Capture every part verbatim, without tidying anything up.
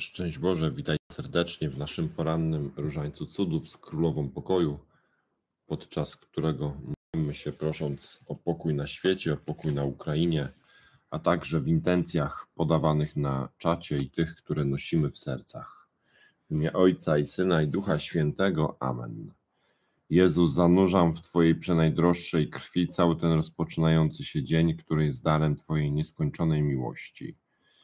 Szczęść Boże, witaj serdecznie w naszym porannym Różańcu Cudów z Królową Pokoju, podczas którego modlimy się prosząc o pokój na świecie, o pokój na Ukrainie, a także w intencjach podawanych na czacie i tych, które nosimy w sercach. W imię Ojca i Syna i Ducha Świętego. Amen. Jezu, zanurzam w Twojej przenajdroższej krwi cały ten rozpoczynający się dzień, który jest darem Twojej nieskończonej miłości.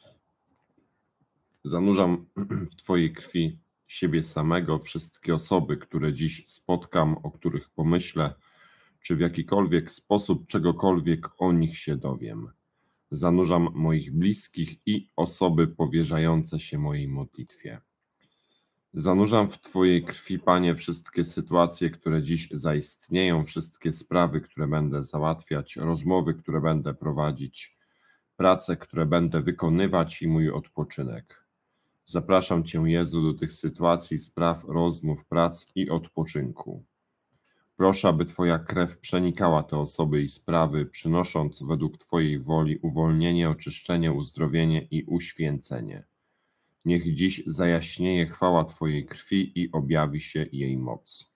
Zanurzam w Twojej krwi siebie samego, wszystkie osoby, które dziś spotkam, o których pomyślę, czy w jakikolwiek sposób czegokolwiek o nich się dowiem. Zanurzam moich bliskich i osoby powierzające się mojej modlitwie. Zanurzam w Twojej krwi, Panie, wszystkie sytuacje, które dziś zaistnieją, wszystkie sprawy, które będę załatwiać, rozmowy, które będę prowadzić, prace, które będę wykonywać i mój odpoczynek. Zapraszam Cię, Jezu, do tych sytuacji, spraw, rozmów, prac i odpoczynku. Proszę, aby Twoja krew przenikała te osoby i sprawy, przynosząc według Twojej woli uwolnienie, oczyszczenie, uzdrowienie i uświęcenie. Niech dziś zajaśnieje chwała Twojej krwi i objawi się jej moc.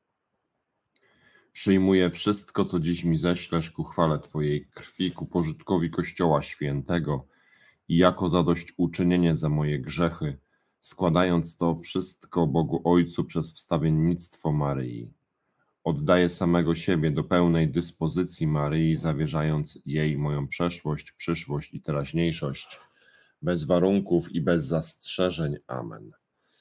Przyjmuję wszystko, co dziś mi ześlesz ku chwale Twojej krwi, ku pożytkowi Kościoła Świętego, i jako zadośćuczynienie za moje grzechy, składając to wszystko Bogu Ojcu przez wstawiennictwo Maryi. Oddaję samego siebie do pełnej dyspozycji Maryi, zawierzając jej moją przeszłość, przyszłość i teraźniejszość, bez warunków i bez zastrzeżeń. Amen.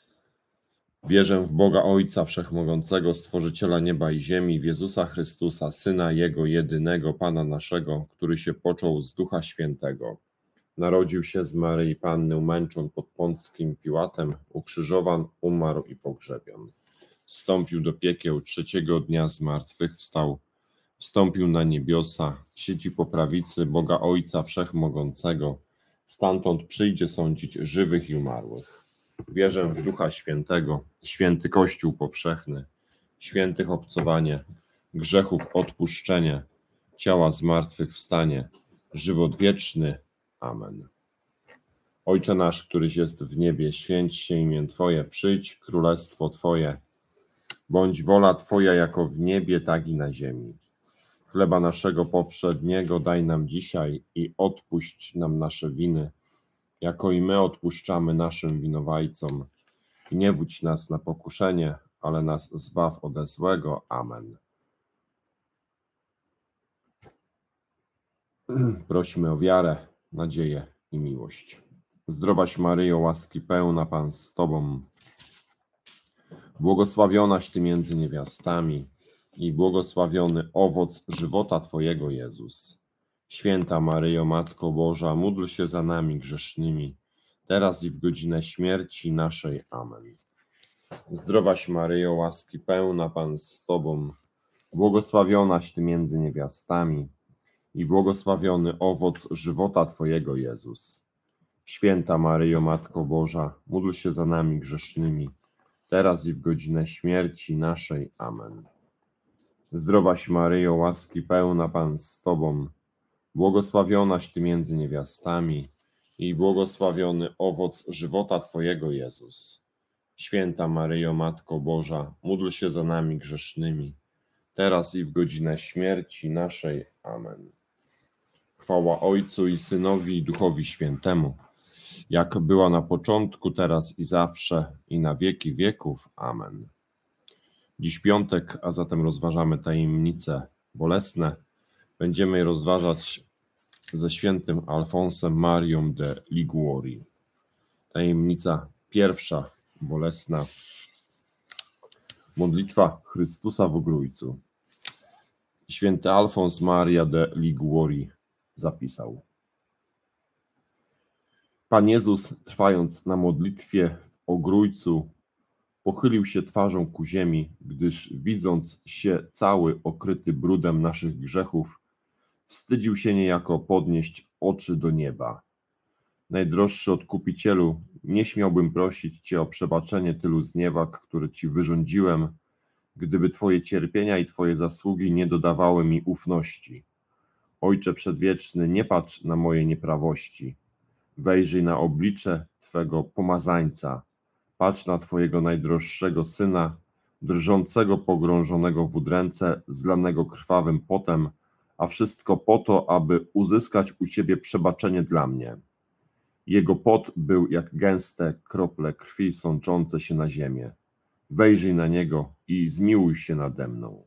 Wierzę w Boga Ojca Wszechmogącego, Stworzyciela nieba i ziemi, w Jezusa Chrystusa, Syna Jego jedynego, Pana naszego, który się począł z Ducha Świętego. Narodził się z Maryi Panny, umęczon pod Pąckim Piłatem, ukrzyżowan, umarł i pogrzebion. Wstąpił do piekieł, trzeciego dnia zmartwychwstał, wstąpił na niebiosa, siedzi po prawicy Boga Ojca Wszechmogącego, stamtąd przyjdzie sądzić żywych i umarłych. Wierzę w Ducha Świętego, święty Kościół powszechny, świętych obcowanie, grzechów odpuszczenie, ciała zmartwychwstanie, żywot wieczny. Amen. Ojcze nasz, któryś jest w niebie, święć się imię Twoje, przyjdź królestwo Twoje, bądź wola Twoja jako w niebie, tak i na ziemi. Chleba naszego powszedniego daj nam dzisiaj i odpuść nam nasze winy, jako i my odpuszczamy naszym winowajcom. I nie wódź nas na pokuszenie, ale nas zbaw ode złego. Amen. Prosimy o wiarę, nadzieję i miłość. Zdrowaś Maryjo, łaski pełna, Pan z Tobą, błogosławionaś Ty między niewiastami i błogosławiony owoc żywota Twojego, Jezus. Święta Maryjo, Matko Boża, módl się za nami grzesznymi, teraz i w godzinę śmierci naszej. Amen. Zdrowaś Maryjo, łaski pełna, Pan z Tobą, błogosławionaś Ty między niewiastami i błogosławiony owoc żywota Twojego, Jezus. Święta Maryjo, Matko Boża, módl się za nami grzesznymi, teraz i w godzinę śmierci naszej. Amen. Zdrowaś Maryjo, łaski pełna, Pan z Tobą, błogosławionaś Ty między niewiastami i błogosławiony owoc żywota Twojego, Jezus. Święta Maryjo, Matko Boża, módl się za nami grzesznymi, teraz i w godzinę śmierci naszej. Amen. Chwała Ojcu i Synowi i Duchowi Świętemu, jak była na początku, teraz i zawsze, i na wieki wieków. Amen. Dziś piątek, a zatem rozważamy tajemnice bolesne. Będziemy je rozważać ze świętym Alfonsem Marią de Liguori. Tajemnica pierwsza, bolesna. Modlitwa Chrystusa w Ogrójcu. Święty Alfons Maria de Liguori zapisał: Pan Jezus, trwając na modlitwie w Ogrójcu, pochylił się twarzą ku ziemi, gdyż widząc się cały okryty brudem naszych grzechów, wstydził się niejako podnieść oczy do nieba. Najdroższy Odkupicielu, nie śmiałbym prosić Cię o przebaczenie tylu zniewag, które Ci wyrządziłem, gdyby Twoje cierpienia i Twoje zasługi nie dodawały mi ufności. Ojcze Przedwieczny, nie patrz na moje nieprawości. Wejrzyj na oblicze Twego pomazańca, patrz na Twojego najdroższego Syna, drżącego, pogrążonego w udręce, zlanego krwawym potem, a wszystko po to, aby uzyskać u Ciebie przebaczenie dla mnie. Jego pot był jak gęste krople krwi sączące się na ziemię. Wejrzyj na Niego i zmiłuj się nade mną.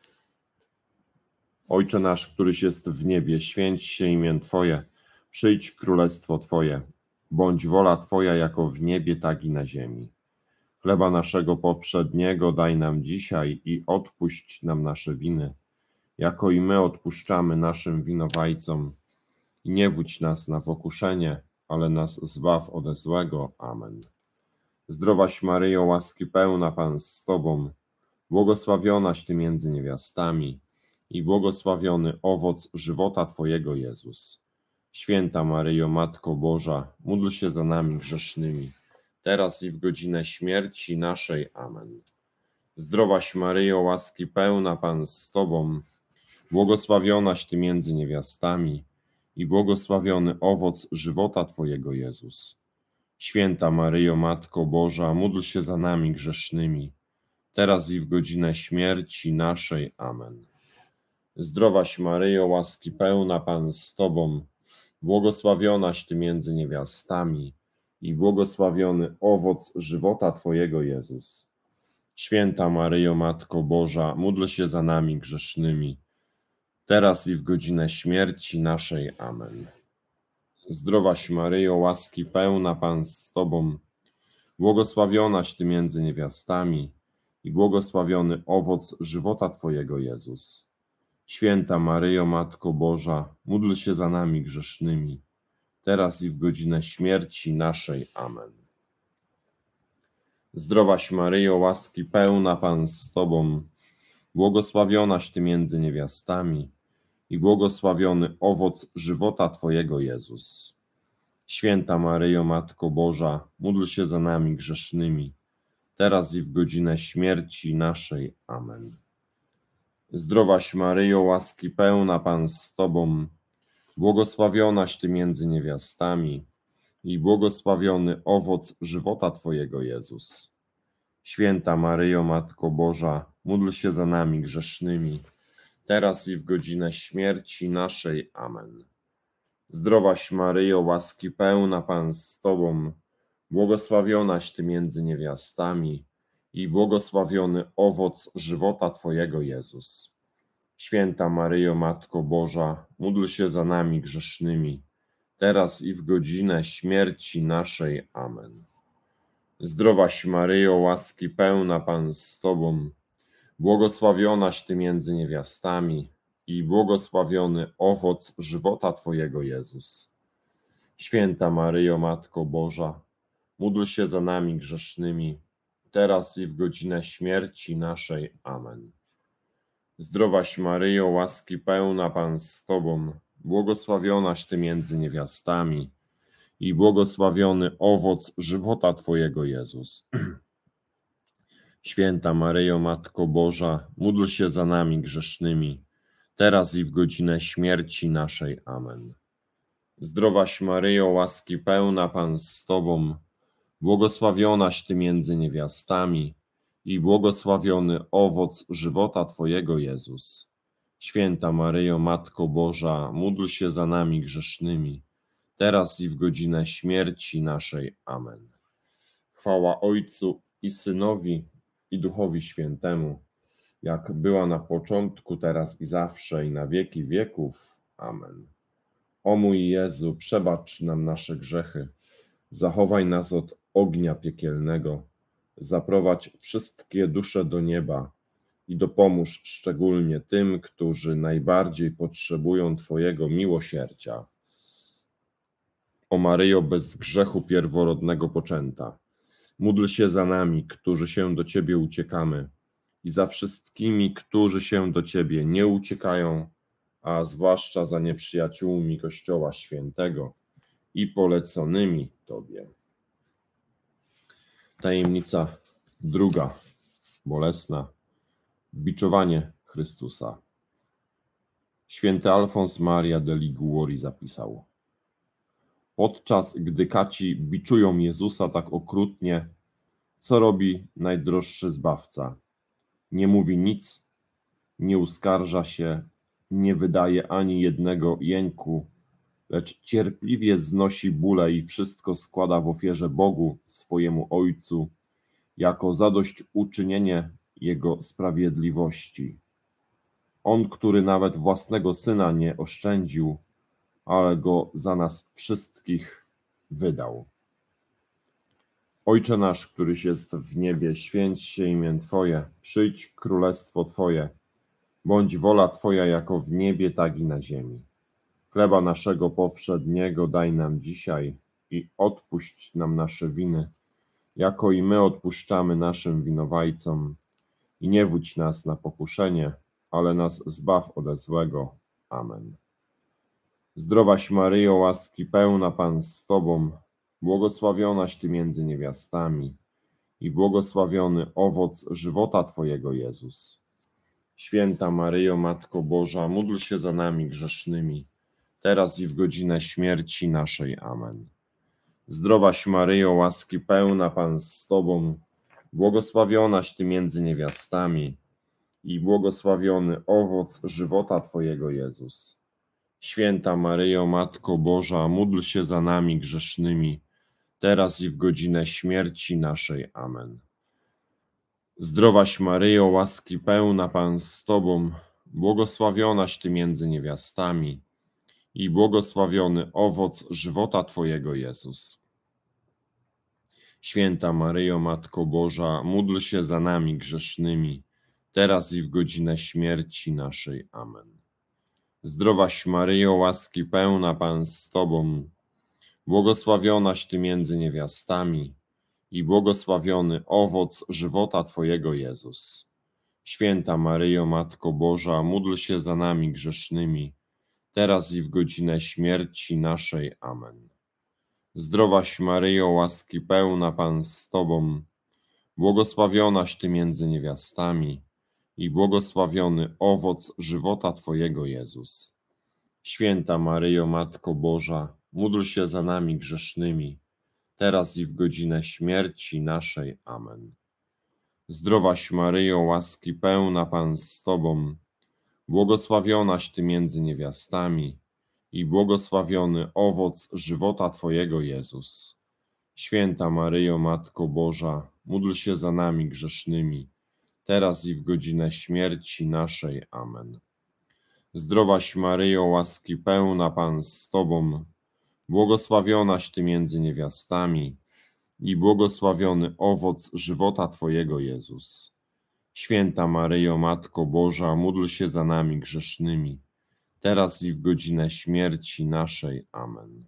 Ojcze nasz, któryś jest w niebie, święć się imię Twoje, przyjdź królestwo Twoje, bądź wola Twoja jako w niebie, tak i na ziemi. Chleba naszego powszedniego daj nam dzisiaj i odpuść nam nasze winy, jako i my odpuszczamy naszym winowajcom. I nie wódź nas na pokuszenie, ale nas zbaw ode złego. Amen. Zdrowaś Maryjo, łaski pełna, Pan z Tobą, błogosławionaś Ty między niewiastami i błogosławiony owoc żywota Twojego, Jezus. Święta Maryjo, Matko Boża, módl się za nami grzesznymi, teraz i w godzinę śmierci naszej. Amen. Zdrowaś Maryjo, łaski pełna, Pan z Tobą, błogosławionaś Ty między niewiastami i błogosławiony owoc żywota Twojego, Jezus. Święta Maryjo, Matko Boża, módl się za nami grzesznymi, teraz i w godzinę śmierci naszej. Amen. Zdrowaś Maryjo, łaski pełna, Pan z Tobą, błogosławionaś Ty między niewiastami i błogosławiony owoc żywota Twojego, Jezus. Święta Maryjo, Matko Boża, módl się za nami grzesznymi, teraz i w godzinę śmierci naszej. Amen. Zdrowaś Maryjo, łaski pełna, Pan z Tobą, błogosławionaś Ty między niewiastami i błogosławiony owoc żywota Twojego, Jezus. Święta Maryjo, Matko Boża, módl się za nami grzesznymi, teraz i w godzinę śmierci naszej. Amen. Zdrowaś Maryjo, łaski pełna, Pan z Tobą, błogosławionaś Ty między niewiastami i błogosławiony owoc żywota Twojego, Jezus. Święta Maryjo, Matko Boża, módl się za nami grzesznymi, teraz i w godzinę śmierci naszej. Amen. Zdrowaś Maryjo, łaski pełna, Pan z Tobą, błogosławionaś Ty między niewiastami i błogosławiony owoc żywota Twojego, Jezus. Święta Maryjo, Matko Boża, módl się za nami grzesznymi, teraz i w godzinę śmierci naszej. Amen. Zdrowaś Maryjo, łaski pełna, Pan z Tobą, błogosławionaś Ty między niewiastami i błogosławiony owoc żywota Twojego, Jezus. Święta Maryjo, Matko Boża, módl się za nami grzesznymi, teraz i w godzinę śmierci naszej. Amen. Zdrowaś Maryjo, łaski pełna, Pan z Tobą, błogosławionaś Ty między niewiastami i błogosławiony owoc żywota Twojego, Jezus. Święta Maryjo, Matko Boża, módl się za nami grzesznymi, teraz i w godzinę śmierci naszej. Amen. Zdrowaś Maryjo, łaski pełna, Pan z Tobą, błogosławionaś Ty między niewiastami i błogosławiony owoc żywota Twojego, Jezus. Święta Maryjo, Matko Boża, módl się za nami grzesznymi, teraz i w godzinę śmierci naszej. Amen. Zdrowaś Maryjo, łaski pełna, Pan z Tobą, błogosławionaś Ty między niewiastami i błogosławiony owoc żywota Twojego, Jezus. Święta Maryjo, Matko Boża, módl się za nami grzesznymi, teraz i w godzinę śmierci naszej. Amen. Chwała Ojcu i Synowi, i Duchowi Świętemu, jak była na początku, teraz i zawsze, i na wieki wieków. Amen. O mój Jezu, przebacz nam nasze grzechy, zachowaj nas od ognia piekielnego, zaprowadź wszystkie dusze do nieba i dopomóż szczególnie tym, którzy najbardziej potrzebują Twojego miłosierdzia. O Maryjo, bez grzechu pierworodnego poczęta, módl się za nami, którzy się do Ciebie uciekamy, i za wszystkimi, którzy się do Ciebie nie uciekają, a zwłaszcza za nieprzyjaciółmi Kościoła Świętego i poleconymi Tobie. Tajemnica druga, bolesna, biczowanie Chrystusa. Święty Alfons Maria de Liguori zapisał: Podczas gdy kaci biczują Jezusa tak okrutnie, co robi najdroższy Zbawca? Nie mówi nic, nie uskarża się, nie wydaje ani jednego jęku, lecz cierpliwie znosi bóle i wszystko składa w ofierze Bogu, swojemu Ojcu, jako zadośćuczynienie Jego sprawiedliwości. On, który nawet własnego Syna nie oszczędził, ale Go za nas wszystkich wydał. Ojcze nasz, któryś jest w niebie, święć się imię Twoje, przyjdź królestwo Twoje, bądź wola Twoja jako w niebie, tak i na ziemi. Chleba naszego powszedniego daj nam dzisiaj i odpuść nam nasze winy, jako i my odpuszczamy naszym winowajcom. I nie wódź nas na pokuszenie, ale nas zbaw ode złego. Amen. Zdrowaś Maryjo, łaski pełna, Pan z Tobą, błogosławionaś Ty między niewiastami i błogosławiony owoc żywota Twojego, Jezus. Święta Maryjo, Matko Boża, módl się za nami grzesznymi, teraz i w godzinę śmierci naszej. Amen. Zdrowaś Maryjo, łaski pełna, Pan z Tobą, błogosławionaś Ty między niewiastami i błogosławiony owoc żywota Twojego, Jezus. Święta Maryjo, Matko Boża, módl się za nami grzesznymi, teraz i w godzinę śmierci naszej. Amen. Zdrowaś Maryjo, łaski pełna, Pan z Tobą, błogosławionaś Ty między niewiastami i błogosławiony owoc żywota Twojego, Jezus. Święta Maryjo, Matko Boża, módl się za nami grzesznymi, teraz i w godzinę śmierci naszej. Amen. Zdrowaś Maryjo, łaski pełna, Pan z Tobą, błogosławionaś Ty między niewiastami i błogosławiony owoc żywota Twojego, Jezus. Święta Maryjo, Matko Boża, módl się za nami grzesznymi, teraz i w godzinę śmierci naszej. Amen. Zdrowaś Maryjo, łaski pełna, Pan z Tobą, błogosławionaś Ty między niewiastami i błogosławiony owoc żywota Twojego, Jezus. Święta Maryjo, Matko Boża, módl się za nami grzesznymi, teraz i w godzinę śmierci naszej. Amen. Zdrowaś Maryjo, łaski pełna, Pan z Tobą, błogosławionaś Ty między niewiastami i błogosławiony owoc żywota Twojego, Jezus. Święta Maryjo, Matko Boża, módl się za nami grzesznymi, teraz i w godzinę śmierci naszej. Amen. Zdrowaś Maryjo, łaski pełna, Pan z Tobą, błogosławionaś Ty między niewiastami i błogosławiony owoc żywota Twojego, Jezus. Święta Maryjo, Matko Boża, módl się za nami grzesznymi, teraz i w godzinę śmierci naszej. Amen.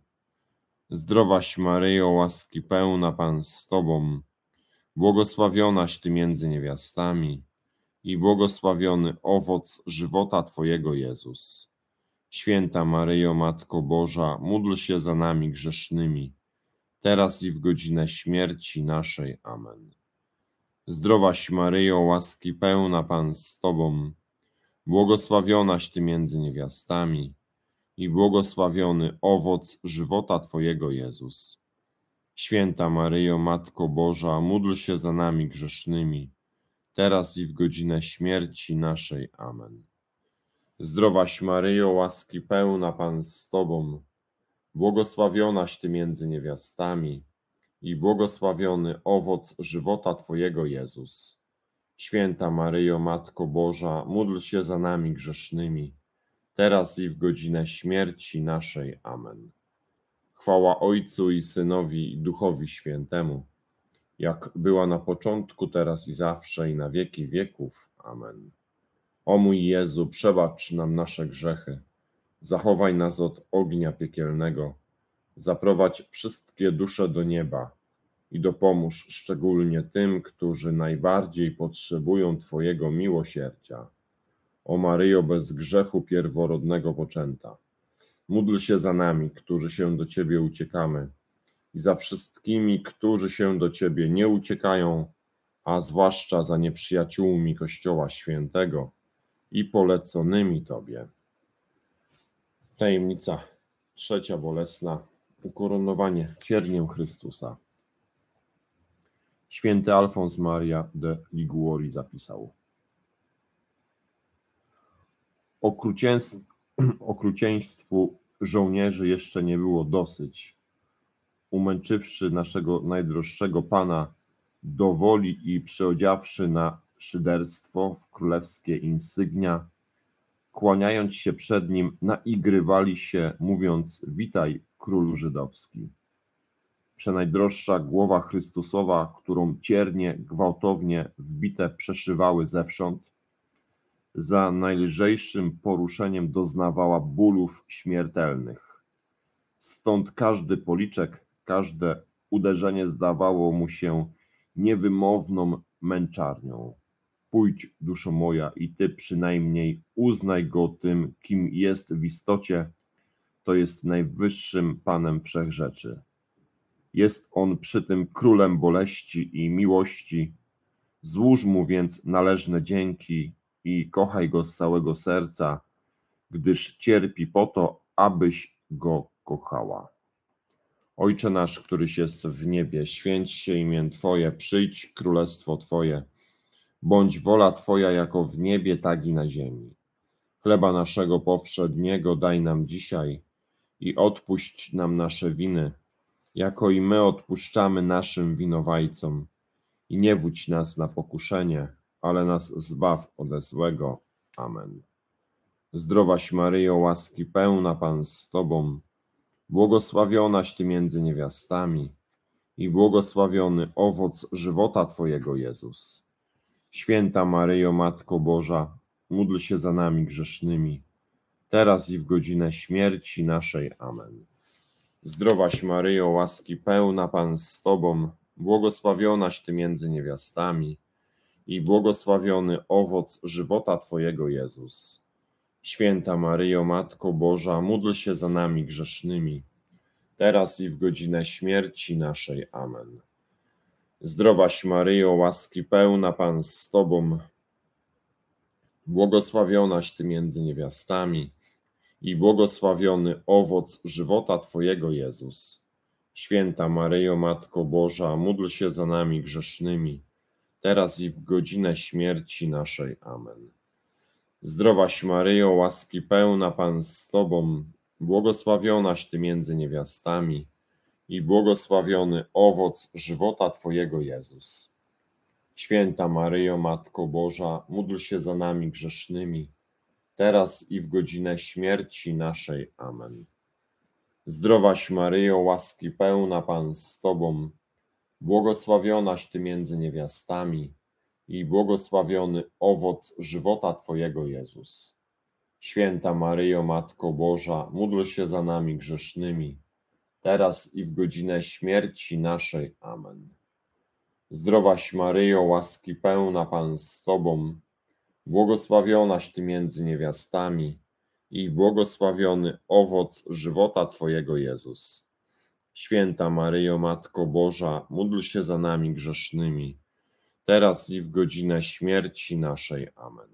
Zdrowaś Maryjo, łaski pełna, Pan z Tobą, błogosławionaś Ty między niewiastami i błogosławiony owoc żywota Twojego, Jezus. Święta Maryjo, Matko Boża, módl się za nami grzesznymi, teraz i w godzinę śmierci naszej. Amen. Zdrowaś Maryjo, łaski pełna, Pan z Tobą, błogosławionaś Ty między niewiastami i błogosławiony owoc żywota Twojego, Jezus. Święta Maryjo, Matko Boża, módl się za nami grzesznymi, teraz i w godzinę śmierci naszej. Amen. Zdrowaś Maryjo, łaski pełna, Pan z Tobą, błogosławionaś Ty między niewiastami i błogosławiony owoc żywota Twojego, Jezus. Święta Maryjo, Matko Boża, módl się za nami grzesznymi, teraz i w godzinę śmierci naszej. Amen. Chwała Ojcu i Synowi i Duchowi Świętemu, jak była na początku, teraz i zawsze, i na wieki wieków. Amen. O mój Jezu, przebacz nam nasze grzechy, zachowaj nas od ognia piekielnego, zaprowadź wszystkie dusze do nieba i dopomóż szczególnie tym, którzy najbardziej potrzebują Twojego miłosierdzia. O Maryjo, bez grzechu pierworodnego poczęta, módl się za nami, którzy się do Ciebie uciekamy, i za wszystkimi, którzy się do Ciebie nie uciekają, a zwłaszcza za nieprzyjaciółmi Kościoła Świętego i poleconymi Tobie. Tajemnica trzecia bolesna. ukoronowanie cierniem Chrystusa. Święty Alfons Maria de Liguori zapisał: Okrucieństw, okrucieństwu żołnierzy jeszcze nie było dosyć. Umęczywszy naszego najdroższego Pana do woli i przyodziawszy na szyderstwo w królewskie insygnia, kłaniając się przed nim, naigrywali się, mówiąc: witaj, królu żydowski. Przenajdroższa głowa Chrystusowa, którą ciernie gwałtownie wbite przeszywały zewsząd, za najlżejszym poruszeniem doznawała bólów śmiertelnych. Stąd każdy policzek, każde uderzenie zdawało mu się niewymowną męczarnią. Pójdź, duszo moja, i ty przynajmniej uznaj go tym, kim jest w istocie, to jest najwyższym Panem wszechrzeczy. Jest on przy tym królem boleści i miłości. Złóż mu więc należne dzięki i kochaj go z całego serca, gdyż cierpi po to, abyś go kochała. Ojcze nasz, któryś jest w niebie, święć się imię Twoje, przyjdź królestwo Twoje, bądź wola Twoja jako w niebie, tak i na ziemi. Chleba naszego powszedniego daj nam dzisiaj i odpuść nam nasze winy, jako i my odpuszczamy naszym winowajcom. I nie wódź nas na pokuszenie, ale nas zbaw ode złego. Amen. Zdrowaś Maryjo, łaski pełna, Pan z Tobą, błogosławionaś Ty między niewiastami i błogosławiony owoc żywota Twojego, Jezus. Święta Maryjo, Matko Boża, módl się za nami grzesznymi, teraz i w godzinę śmierci naszej. Amen. Zdrowaś Maryjo, łaski pełna, Pan z Tobą, błogosławionaś Ty między niewiastami i błogosławiony owoc żywota Twojego, Jezus. Święta Maryjo, Matko Boża, módl się za nami grzesznymi, teraz i w godzinę śmierci naszej. Amen. Zdrowaś Maryjo, łaski pełna, Pan z Tobą, błogosławionaś Ty między niewiastami i błogosławiony owoc żywota Twojego, Jezus. Święta Maryjo, Matko Boża, módl się za nami grzesznymi, teraz i w godzinę śmierci naszej. Amen. Zdrowaś Maryjo, łaski pełna, Pan z Tobą, błogosławionaś Ty między niewiastami i błogosławiony owoc żywota Twojego, Jezus. Święta Maryjo, Matko Boża, módl się za nami grzesznymi, teraz i w godzinę śmierci naszej. Amen. Zdrowaś Maryjo, łaski pełna, Pan z Tobą, błogosławionaś Ty między niewiastami i błogosławiony owoc żywota Twojego, Jezus. Święta Maryjo, Matko Boża, módl się za nami grzesznymi, teraz i w godzinę śmierci naszej. Amen. Zdrowaś Maryjo, łaski pełna, Pan z Tobą, błogosławionaś Ty między niewiastami i błogosławiony owoc żywota Twojego, Jezus. Święta Maryjo, Matko Boża, módl się za nami grzesznymi, teraz i w godzinę śmierci naszej. Amen.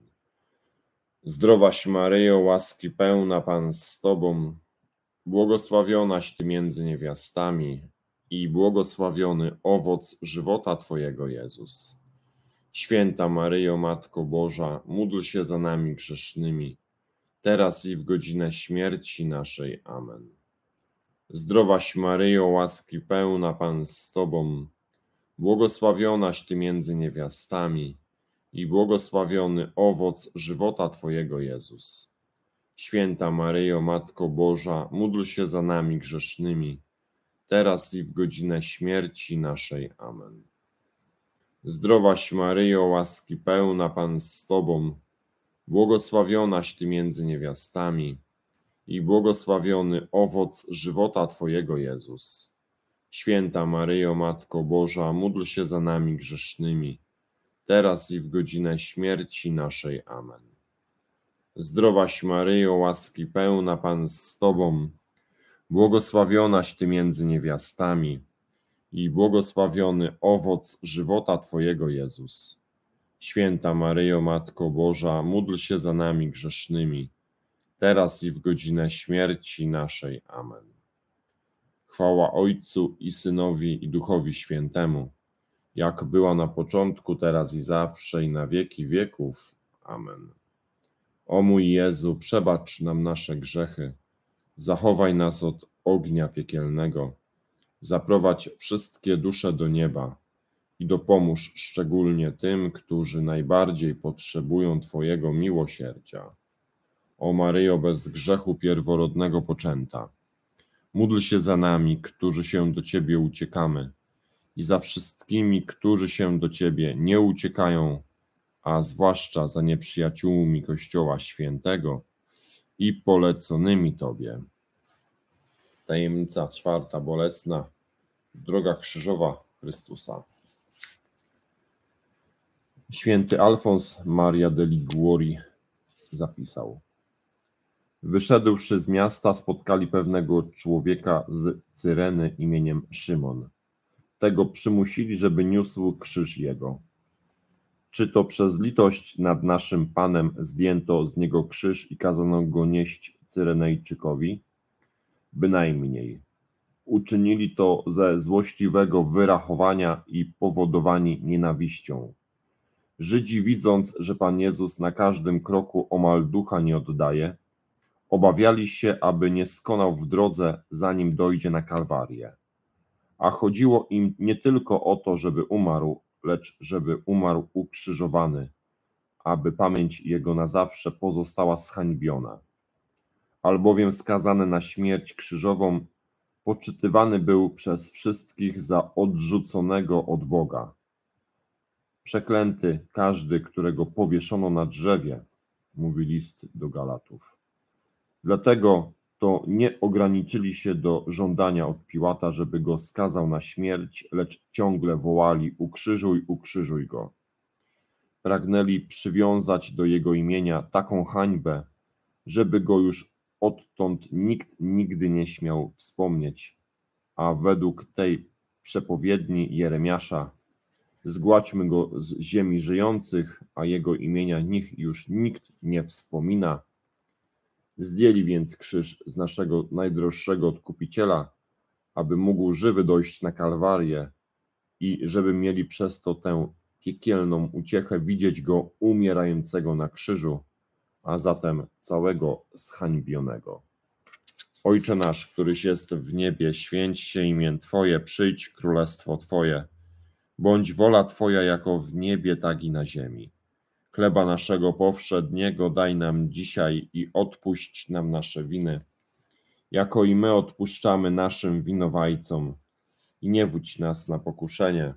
Zdrowaś Maryjo, łaski pełna, Pan z Tobą, błogosławionaś Ty między niewiastami i błogosławiony owoc żywota Twojego, Jezus. Święta Maryjo, Matko Boża, módl się za nami grzesznymi, teraz i w godzinę śmierci naszej. Amen. Zdrowaś Maryjo, łaski pełna, Pan z Tobą, błogosławionaś Ty między niewiastami i błogosławiony owoc żywota Twojego, Jezus. Święta Maryjo, Matko Boża, módl się za nami grzesznymi, teraz i w godzinę śmierci naszej. Amen. Zdrowaś Maryjo, łaski pełna, Pan z Tobą, błogosławionaś Ty między niewiastami i błogosławiony owoc żywota Twojego, Jezus. Święta Maryjo, Matko Boża, módl się za nami grzesznymi, teraz i w godzinę śmierci naszej. Amen. Zdrowaś Maryjo, łaski pełna, Pan z Tobą, błogosławionaś Ty między niewiastami i błogosławiony owoc żywota Twojego, Jezus. Święta Maryjo, Matko Boża, módl się za nami grzesznymi, teraz i w godzinę śmierci naszej. Amen. Chwała Ojcu i Synowi i Duchowi Świętemu, jak była na początku, teraz i zawsze, i na wieki wieków. Amen. O mój Jezu, przebacz nam nasze grzechy, zachowaj nas od ognia piekielnego, zaprowadź wszystkie dusze do nieba i dopomóż szczególnie tym, którzy najbardziej potrzebują Twojego miłosierdzia. O Maryjo, bez grzechu pierworodnego poczęta, módl się za nami, którzy się do Ciebie uciekamy, i za wszystkimi, którzy się do Ciebie nie uciekają, a zwłaszcza za nieprzyjaciółmi Kościoła Świętego i poleconymi Tobie. Tajemnica czwarta bolesna, droga krzyżowa Chrystusa. Święty Alfons Maria de Liguori zapisał: wyszedłszy z miasta, spotkali pewnego człowieka z Cyreny imieniem Szymon. Tego przymusili, żeby niósł krzyż jego. Czy to przez litość nad naszym Panem zdjęto z niego krzyż i kazano go nieść Cyrenejczykowi? Bynajmniej. Uczynili to ze złośliwego wyrachowania i powodowani nienawiścią. Żydzi, widząc, że Pan Jezus na każdym kroku omal ducha nie oddaje, obawiali się, aby nie skonał w drodze, zanim dojdzie na Kalwarię. A chodziło im nie tylko o to, żeby umarł, lecz żeby umarł ukrzyżowany, aby pamięć jego na zawsze pozostała zhańbiona. Albowiem skazany na śmierć krzyżową poczytywany był przez wszystkich za odrzuconego od Boga. Przeklęty każdy, którego powieszono na drzewie, mówi list do Galatów. Dlatego to nie ograniczyli się do żądania od Piłata, żeby go skazał na śmierć, lecz ciągle wołali: ukrzyżuj, ukrzyżuj go. Pragnęli przywiązać do jego imienia taką hańbę, żeby go już odtąd nikt nigdy nie śmiał wspomnieć, a według tej przepowiedni Jeremiasza: zgładźmy go z ziemi żyjących, a jego imienia niech już nikt nie wspomina. Zdjęli więc krzyż z naszego najdroższego Odkupiciela, aby mógł żywy dojść na Kalwarię i żeby mieli przez to tę piekielną uciechę widzieć go umierającego na krzyżu, a zatem całego zhańbionego. Ojcze nasz, któryś jest w niebie, święć się imię Twoje, przyjdź królestwo Twoje. Bądź wola Twoja jako w niebie, tak i na ziemi. Chleba naszego powszedniego daj nam dzisiaj i odpuść nam nasze winy, jako i my odpuszczamy naszym winowajcom. I nie wódź nas na pokuszenie,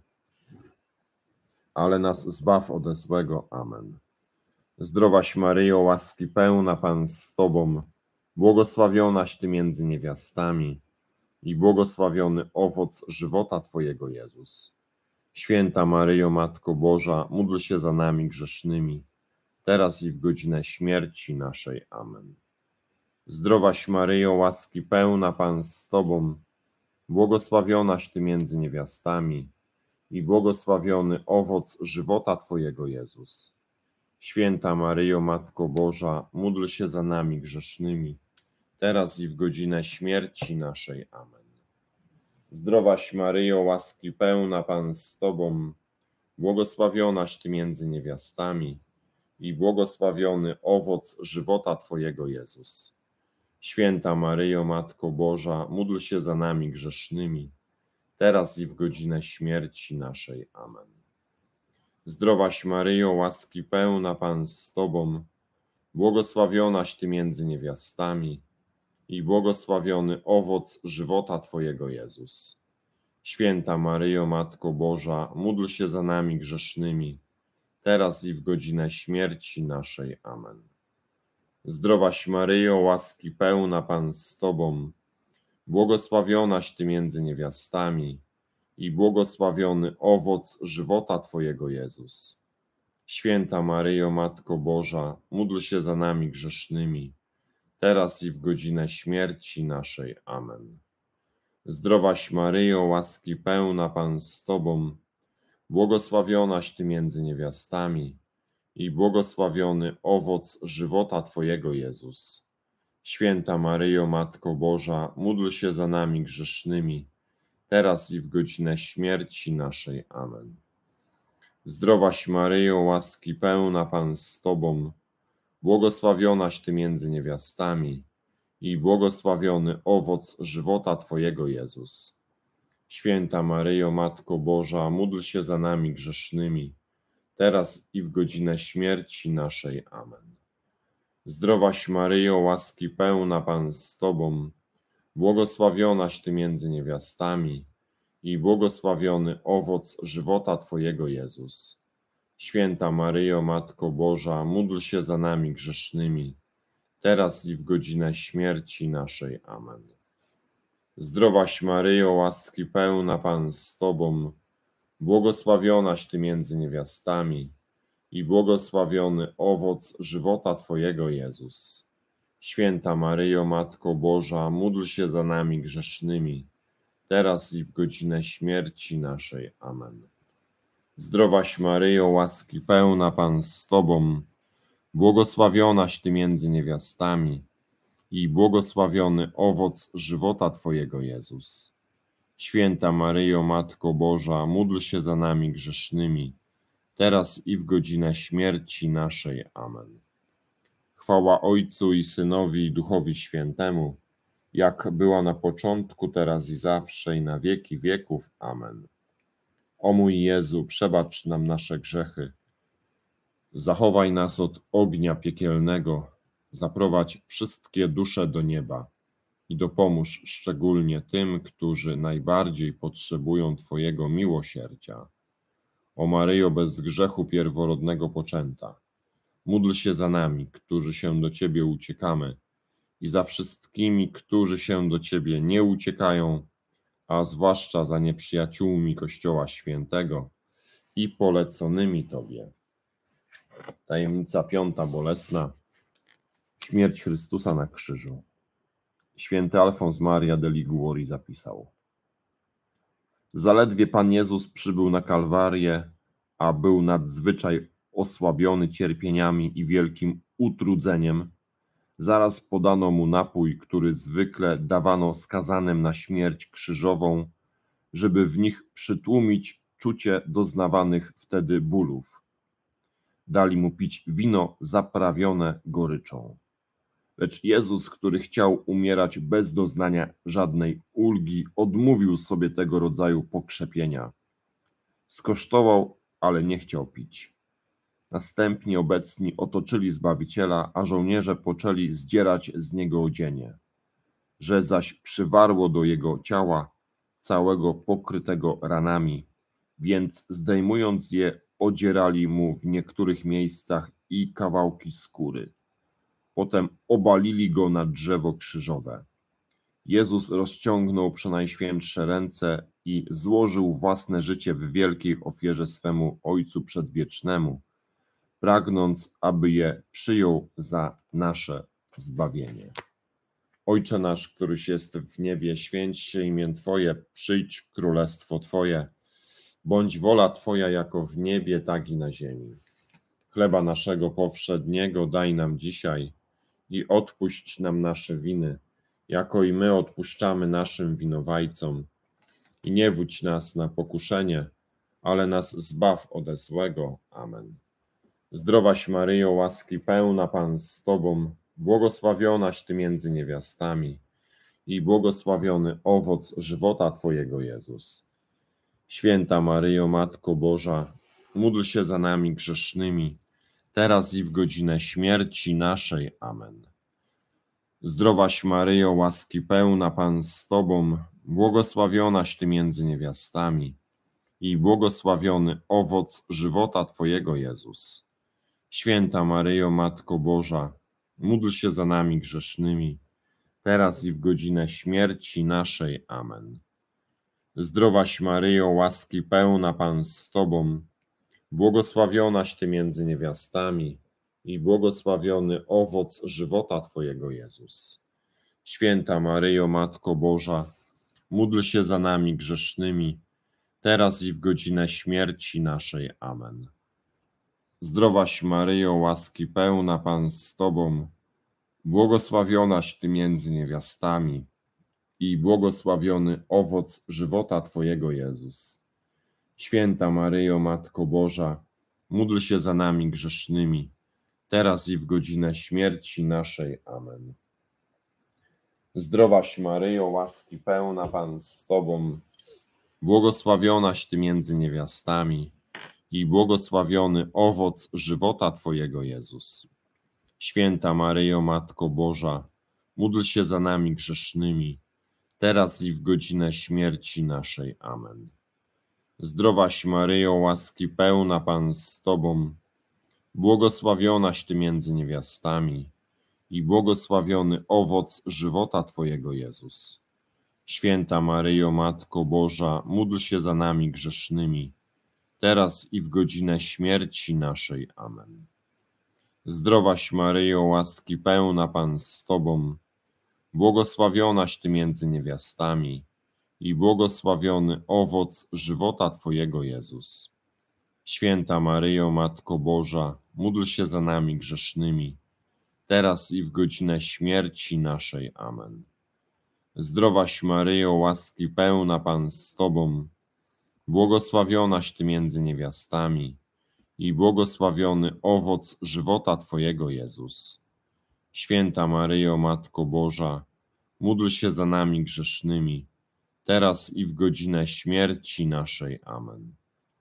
ale nas zbaw ode złego. Amen. Zdrowaś Maryjo, łaski pełna, Pan z Tobą, błogosławionaś Ty między niewiastami i błogosławiony owoc żywota Twojego, Jezus. Święta Maryjo, Matko Boża, módl się za nami grzesznymi, teraz i w godzinę śmierci naszej. Amen. Zdrowaś Maryjo, łaski pełna, Pan z Tobą, błogosławionaś Ty między niewiastami i błogosławiony owoc żywota Twojego, Jezus. Święta Maryjo, Matko Boża, módl się za nami grzesznymi, teraz i w godzinę śmierci naszej. Amen. Zdrowaś Maryjo, łaski pełna, Pan z Tobą, błogosławionaś Ty między niewiastami i błogosławiony owoc żywota Twojego, Jezus. Święta Maryjo, Matko Boża, módl się za nami grzesznymi, teraz i w godzinę śmierci naszej. Amen. Zdrowaś Maryjo, łaski pełna, Pan z Tobą, błogosławionaś Ty między niewiastami i błogosławiony owoc żywota Twojego, Jezus. Święta Maryjo, Matko Boża, módl się za nami grzesznymi, teraz i w godzinę śmierci naszej. Amen. Zdrowaś Maryjo, łaski pełna, Pan z Tobą, błogosławionaś Ty między niewiastami i błogosławiony owoc żywota Twojego, Jezus. Święta Maryjo, Matko Boża, módl się za nami grzesznymi, teraz i w godzinę śmierci naszej. Amen. Zdrowaś Maryjo, łaski pełna, Pan z Tobą, błogosławionaś Ty między niewiastami i błogosławiony owoc żywota Twojego, Jezus. Święta Maryjo, Matko Boża, módl się za nami grzesznymi, teraz i w godzinę śmierci naszej. Amen. Zdrowaś Maryjo, łaski pełna, Pan z Tobą, błogosławionaś Ty między niewiastami i błogosławiony owoc żywota Twojego, Jezus. Święta Maryjo, Matko Boża, módl się za nami grzesznymi, teraz i w godzinę śmierci naszej. Amen. Zdrowaś Maryjo, łaski pełna, Pan z Tobą, błogosławionaś Ty między niewiastami i błogosławiony owoc żywota Twojego, Jezus. Święta Maryjo, Matko Boża, módl się za nami grzesznymi, teraz i w godzinę śmierci naszej. Amen. Zdrowaś Maryjo, łaski pełna, Pan z Tobą, błogosławionaś Ty między niewiastami i błogosławiony owoc żywota Twojego, Jezus. Święta Maryjo, Matko Boża, módl się za nami grzesznymi, teraz i w godzinę śmierci naszej. Amen. Zdrowaś Maryjo, łaski pełna, Pan z Tobą, błogosławionaś Ty między niewiastami i błogosławiony owoc żywota Twojego, Jezus. Święta Maryjo, Matko Boża, módl się za nami grzesznymi, teraz i w godzinę śmierci naszej. Amen. Chwała Ojcu i Synowi, i Duchowi Świętemu, jak była na początku, teraz i zawsze, i na wieki wieków. Amen. O mój Jezu, przebacz nam nasze grzechy, zachowaj nas od ognia piekielnego, zaprowadź wszystkie dusze do nieba i dopomóż szczególnie tym, którzy najbardziej potrzebują Twojego miłosierdzia. O Maryjo, bez grzechu pierworodnego poczęta, módl się za nami, którzy się do Ciebie uciekamy, i za wszystkimi, którzy się do Ciebie nie uciekają, a zwłaszcza za nieprzyjaciółmi Kościoła Świętego i poleconymi Tobie. Tajemnica piąta bolesna. Śmierć Chrystusa na krzyżu. Święty Alfons Maria de Liguori zapisał: zaledwie Pan Jezus przybył na Kalwarię, a był nadzwyczaj osłabiony cierpieniami i wielkim utrudzeniem, zaraz podano mu napój, który zwykle dawano skazanym na śmierć krzyżową, żeby w nich przytłumić czucie doznawanych wtedy bólów. Dali mu pić wino zaprawione goryczą. Lecz Jezus, który chciał umierać bez doznania żadnej ulgi, odmówił sobie tego rodzaju pokrzepienia. Skosztował, ale nie chciał pić. Następnie obecni otoczyli Zbawiciela, a żołnierze poczęli zdzierać z niego odzienie. Że zaś przywarło do jego ciała, całego pokrytego ranami, więc zdejmując je, odzierali mu w niektórych miejscach i kawałki skóry. Potem obalili go na drzewo krzyżowe. Jezus rozciągnął przenajświętsze ręce i złożył własne życie w wielkiej ofierze swemu Ojcu Przedwiecznemu, pragnąc, aby je przyjął za nasze zbawienie. Ojcze nasz, któryś jest w niebie, święć się imię Twoje, przyjdź królestwo Twoje, bądź wola Twoja jako w niebie, tak i na ziemi. Chleba naszego powszedniego daj nam dzisiaj i odpuść nam nasze winy, jako i my odpuszczamy naszym winowajcom. I nie wódź nas na pokuszenie, ale nas zbaw ode złego. Amen. Zdrowaś Maryjo, łaski pełna, Pan z Tobą, błogosławionaś Ty między niewiastami i błogosławiony owoc żywota Twojego, Jezus. Święta Maryjo, Matko Boża, módl się za nami grzesznymi, teraz i w godzinę śmierci naszej. Amen. Zdrowaś Maryjo, łaski pełna, Pan z Tobą, błogosławionaś Ty między niewiastami i błogosławiony owoc żywota Twojego, Jezus. Święta Maryjo, Matko Boża, módl się za nami grzesznymi, teraz i w godzinę śmierci naszej. Amen. Zdrowaś Maryjo, łaski pełna, Pan z Tobą, błogosławionaś Ty między niewiastami i błogosławiony owoc żywota Twojego, Jezus. Święta Maryjo, Matko Boża, módl się za nami grzesznymi, teraz i w godzinę śmierci naszej. Amen. Zdrowaś Maryjo, łaski pełna, Pan z Tobą, Błogosławionaś Ty między niewiastami i błogosławiony owoc żywota Twojego, Jezus. Święta Maryjo, Matko Boża, módl się za nami grzesznymi, teraz i w godzinę śmierci naszej. Amen. Zdrowaś Maryjo, łaski pełna, Pan z Tobą, błogosławionaś Ty między niewiastami i błogosławiony owoc żywota Twojego, Jezus. Święta Maryjo, Matko Boża, módl się za nami grzesznymi, teraz i w godzinę śmierci naszej. Amen. Zdrowaś Maryjo, łaski pełna, Pan z Tobą, błogosławionaś Ty między niewiastami i błogosławiony owoc żywota Twojego, Jezus. Święta Maryjo, Matko Boża, módl się za nami grzesznymi, teraz i w godzinę śmierci naszej. Amen. Zdrowaś Maryjo, łaski pełna, Pan z Tobą, błogosławionaś Ty między niewiastami i błogosławiony owoc żywota Twojego, Jezus. Święta Maryjo, Matko Boża, módl się za nami grzesznymi, teraz i w godzinę śmierci naszej. Amen. Zdrowaś Maryjo, łaski pełna, Pan z Tobą, błogosławionaś Ty między niewiastami i błogosławiony owoc żywota Twojego, Jezus. Święta Maryjo, Matko Boża, módl się za nami grzesznymi, teraz i w godzinę śmierci naszej. Amen.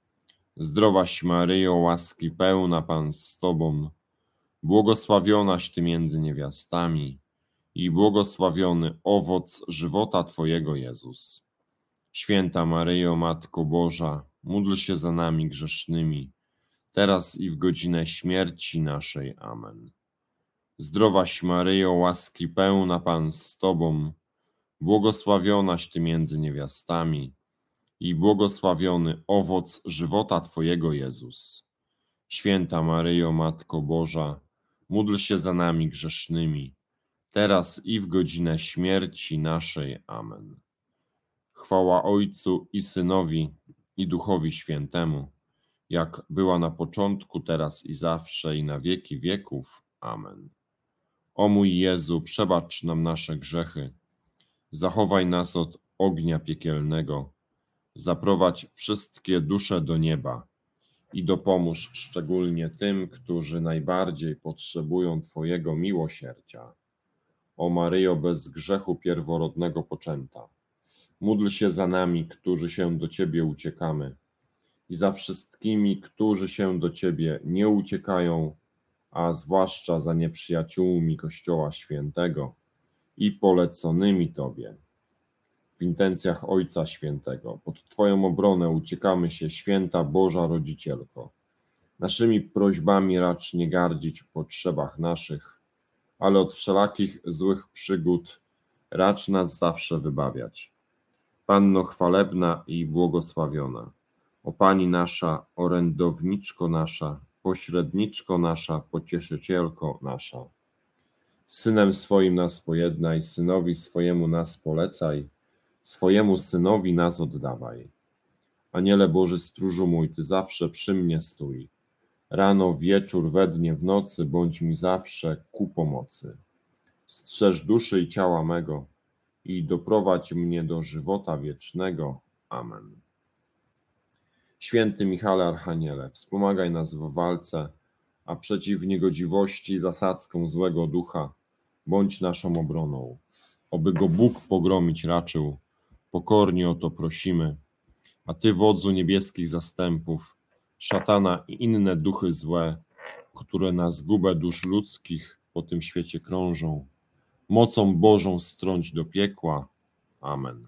Zdrowaś Maryjo, łaski pełna, Pan z Tobą, błogosławionaś Ty między niewiastami i błogosławiony owoc żywota Twojego, Jezus. Święta Maryjo, Matko Boża, módl się za nami grzesznymi, teraz i w godzinę śmierci naszej. Amen. Zdrowaś Maryjo, łaski pełna, Pan z Tobą, błogosławionaś Ty między niewiastami i błogosławiony owoc żywota Twojego, Jezus. Święta Maryjo, Matko Boża, módl się za nami grzesznymi, teraz i w godzinę śmierci naszej. Amen. Chwała Ojcu i Synowi i Duchowi Świętemu, jak była na początku, teraz i zawsze, i na wieki wieków. Amen. O mój Jezu, przebacz nam nasze grzechy, zachowaj nas od ognia piekielnego, zaprowadź wszystkie dusze do nieba i dopomóż szczególnie tym, którzy najbardziej potrzebują Twojego miłosierdzia. O Maryjo, bez grzechu pierworodnego poczęta, módl się za nami, którzy się do Ciebie uciekamy, i za wszystkimi, którzy się do Ciebie nie uciekają, a zwłaszcza za nieprzyjaciółmi Kościoła Świętego i poleconymi Tobie. W intencjach Ojca Świętego, pod Twoją obronę uciekamy się, Święta Boża Rodzicielko. Naszymi prośbami racz nie gardzić w potrzebach naszych, ale od wszelakich złych przygód racz nas zawsze wybawiać. Panno chwalebna i błogosławiona, o Pani nasza, orędowniczko nasza, pośredniczko nasza, pocieszycielko nasza. Synem swoim nas pojednaj, Synowi swojemu nas polecaj, swojemu Synowi nas oddawaj. Aniele Boży stróżu mój, Ty zawsze przy mnie stój. Rano, wieczór, we dnie, w nocy, bądź mi zawsze ku pomocy. Strzeż duszy i ciała mego i doprowadź mnie do żywota wiecznego. Amen. Święty Michale Archaniele, wspomagaj nas w walce, a przeciw niegodziwości zasadzką złego ducha bądź naszą obroną. Oby go Bóg pogromić raczył, pokornie o to prosimy. A Ty, wodzu niebieskich zastępów, szatana i inne duchy złe, które na zgubę dusz ludzkich po tym świecie krążą, mocą Bożą strąć do piekła. Amen.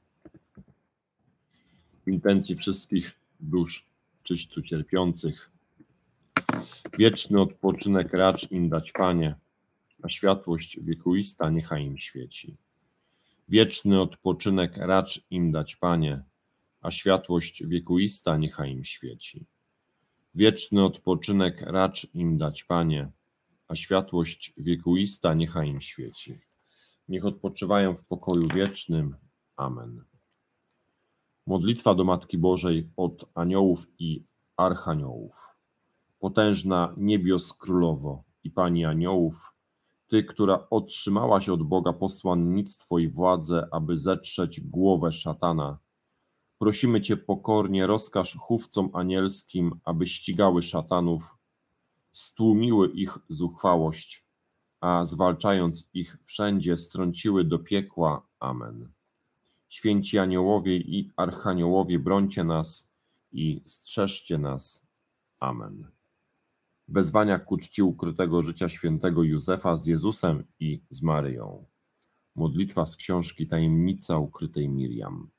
W intencji wszystkich dusz czyściu cierpiących, wieczny odpoczynek racz im dać, Panie, a światłość wiekuista niechaj im świeci. Wieczny odpoczynek racz im dać, Panie, a światłość wiekuista niechaj im świeci. Wieczny odpoczynek racz im dać, Panie, a światłość wiekuista niechaj im świeci. Niech odpoczywają w pokoju wiecznym. Amen. Modlitwa do Matki Bożej od aniołów i archaniołów. Potężna niebios królowo i Pani aniołów, Ty, która otrzymałaś od Boga posłannictwo i władzę, aby zetrzeć głowę szatana, prosimy Cię pokornie, rozkaż chówcom anielskim, aby ścigały szatanów, stłumiły ich zuchwałość, a zwalczając ich wszędzie, strąciły do piekła. Amen. Święci aniołowie i archaniołowie, brońcie nas i strzeżcie nas. Amen. Wezwania ku czci ukrytego życia świętego Józefa z Jezusem i z Maryją. Modlitwa z książki Tajemnica ukrytej Miriam.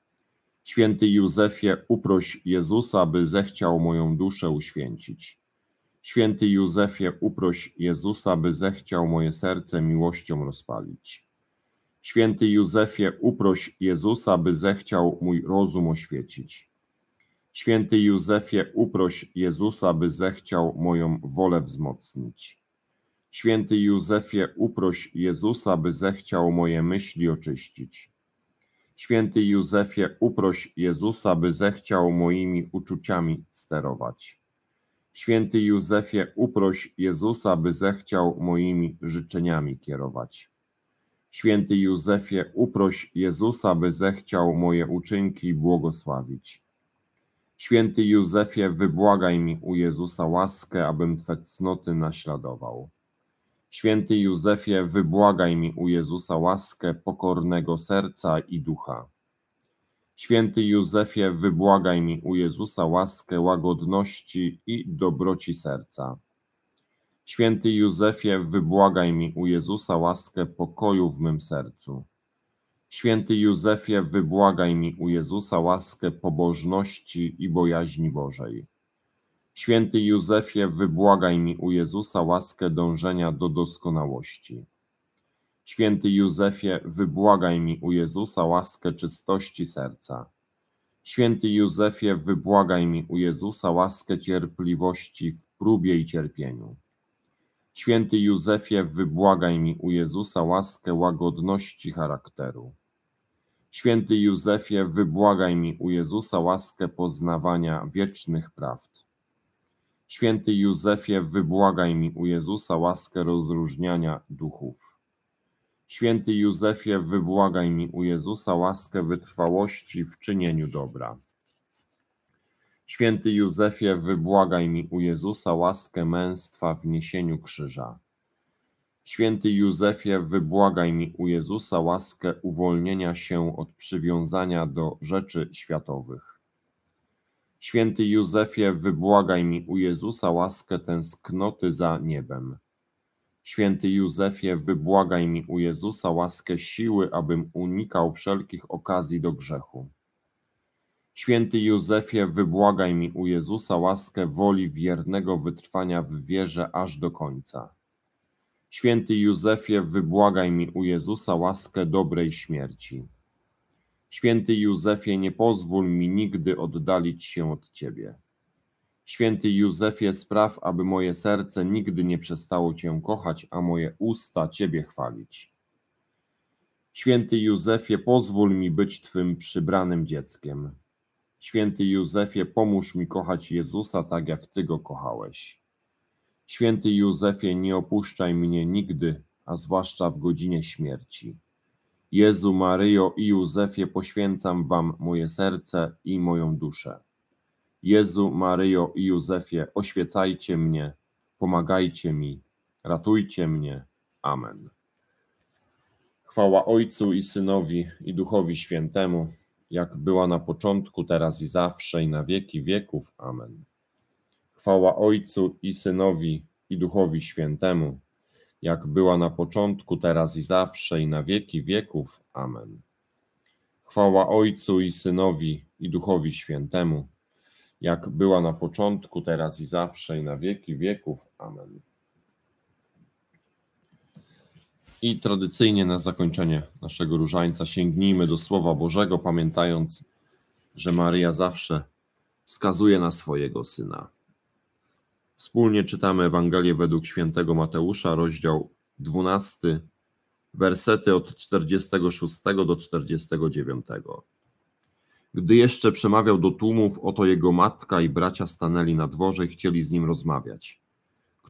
Święty Józefie, uproś Jezusa, by zechciał moją duszę uświęcić. Święty Józefie, uproś Jezusa, by zechciał moje serce miłością rozpalić. Święty Józefie, uproś Jezusa, by zechciał mój rozum oświecić. Święty Józefie, uproś Jezusa, by zechciał moją wolę wzmocnić. Święty Józefie, uproś Jezusa, by zechciał moje myśli oczyścić. Święty Józefie, uproś Jezusa, by zechciał moimi uczuciami sterować. Święty Józefie, uproś Jezusa, by zechciał moimi życzeniami kierować. Święty Józefie, uproś Jezusa, by zechciał moje uczynki błogosławić. Święty Józefie, wybłagaj mi u Jezusa łaskę, abym Twe cnoty naśladował. Święty Józefie, wybłagaj mi u Jezusa łaskę pokornego serca i ducha. Święty Józefie, wybłagaj mi u Jezusa łaskę łagodności i dobroci serca. Święty Józefie, wybłagaj mi u Jezusa łaskę pokoju w mym sercu. Święty Józefie, wybłagaj mi u Jezusa łaskę pobożności i bojaźni Bożej. Święty Józefie, wybłagaj mi u Jezusa łaskę dążenia do doskonałości. Święty Józefie, wybłagaj mi u Jezusa łaskę czystości serca. Święty Józefie, wybłagaj mi u Jezusa łaskę cierpliwości w próbie i cierpieniu. Święty Józefie, wybłagaj mi u Jezusa łaskę łagodności charakteru. Święty Józefie, wybłagaj mi u Jezusa łaskę poznawania wiecznych prawd. Święty Józefie, wybłagaj mi u Jezusa łaskę rozróżniania duchów. Święty Józefie, wybłagaj mi u Jezusa łaskę wytrwałości w czynieniu dobra. Święty Józefie, wybłagaj mi u Jezusa łaskę męstwa w niesieniu krzyża. Święty Józefie, wybłagaj mi u Jezusa łaskę uwolnienia się od przywiązania do rzeczy światowych. Święty Józefie, wybłagaj mi u Jezusa łaskę tęsknoty za niebem. Święty Józefie, wybłagaj mi u Jezusa łaskę siły, abym unikał wszelkich okazji do grzechu. Święty Józefie, wybłagaj mi u Jezusa łaskę woli wiernego wytrwania w wierze aż do końca. Święty Józefie, wybłagaj mi u Jezusa łaskę dobrej śmierci. Święty Józefie, nie pozwól mi nigdy oddalić się od Ciebie. Święty Józefie, spraw, aby moje serce nigdy nie przestało Cię kochać, a moje usta Ciebie chwalić. Święty Józefie, pozwól mi być Twym przybranym dzieckiem. Święty Józefie, pomóż mi kochać Jezusa tak, jak Ty Go kochałeś. Święty Józefie, nie opuszczaj mnie nigdy, a zwłaszcza w godzinie śmierci. Jezu, Maryjo i Józefie, poświęcam Wam moje serce i moją duszę. Jezu, Maryjo i Józefie, oświecajcie mnie, pomagajcie mi, ratujcie mnie. Amen. Chwała Ojcu i Synowi i Duchowi Świętemu, jak była na początku, teraz i zawsze, i na wieki wieków. Amen. Chwała Ojcu i Synowi i Duchowi Świętemu, jak była na początku, teraz i zawsze, i na wieki wieków. Amen. Chwała Ojcu i Synowi i Duchowi Świętemu, jak była na początku, teraz i zawsze, i na wieki wieków. Amen. I tradycyjnie na zakończenie naszego różańca sięgnijmy do Słowa Bożego, pamiętając, że Maryja zawsze wskazuje na swojego Syna. Wspólnie czytamy Ewangelię według świętego Mateusza, rozdział dwunasty, wersety od czterdziestego szóstego do czterdziestego dziewiątego. Gdy jeszcze przemawiał do tłumów, oto jego matka i bracia stanęli na dworze i chcieli z nim rozmawiać.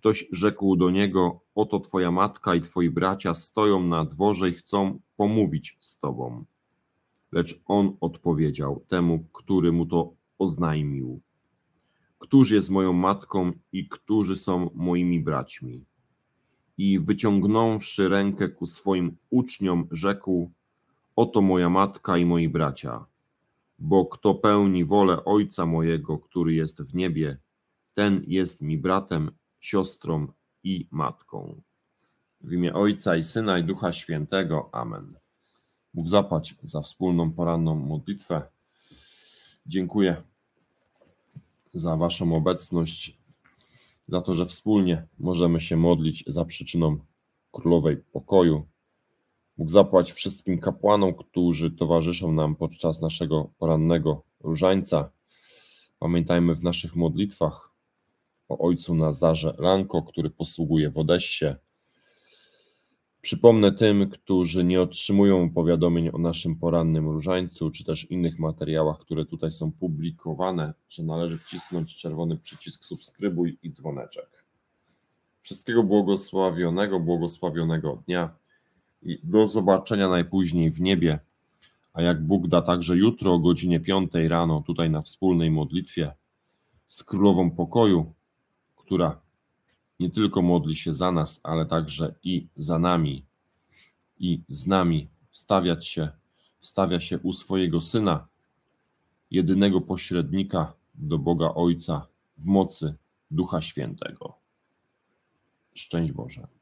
Ktoś rzekł do niego: oto twoja matka i twoi bracia stoją na dworze i chcą pomówić z tobą. Lecz on odpowiedział temu, który mu to oznajmił: któż jest moją matką i którzy są moimi braćmi? I wyciągnąwszy rękę ku swoim uczniom, rzekł: oto moja matka i moi bracia. Bo kto pełni wolę Ojca mojego, który jest w niebie, ten jest mi bratem, siostrą i matką. W imię Ojca i Syna i Ducha Świętego. Amen. Bóg zapłać za wspólną poranną modlitwę. Dziękuję za waszą obecność, za to, że wspólnie możemy się modlić za przyczyną Królowej Pokoju. Bóg zapłać wszystkim kapłanom, którzy towarzyszą nam podczas naszego porannego różańca. Pamiętajmy w naszych modlitwach o ojcu Nazarze Lanko, który posługuje w Odessie. Przypomnę tym, którzy nie otrzymują powiadomień o naszym porannym różańcu, czy też innych materiałach, które tutaj są publikowane, że należy wcisnąć czerwony przycisk subskrybuj i dzwoneczek. Wszystkiego błogosławionego, błogosławionego dnia i do zobaczenia najpóźniej w niebie, a jak Bóg da, także jutro o godzinie piątej rano tutaj na wspólnej modlitwie z Królową Pokoju, która nie tylko modli się za nas, ale także i za nami i z nami wstawiać się, wstawia się u swojego Syna, jedynego pośrednika do Boga Ojca w mocy Ducha Świętego. Szczęść Boże.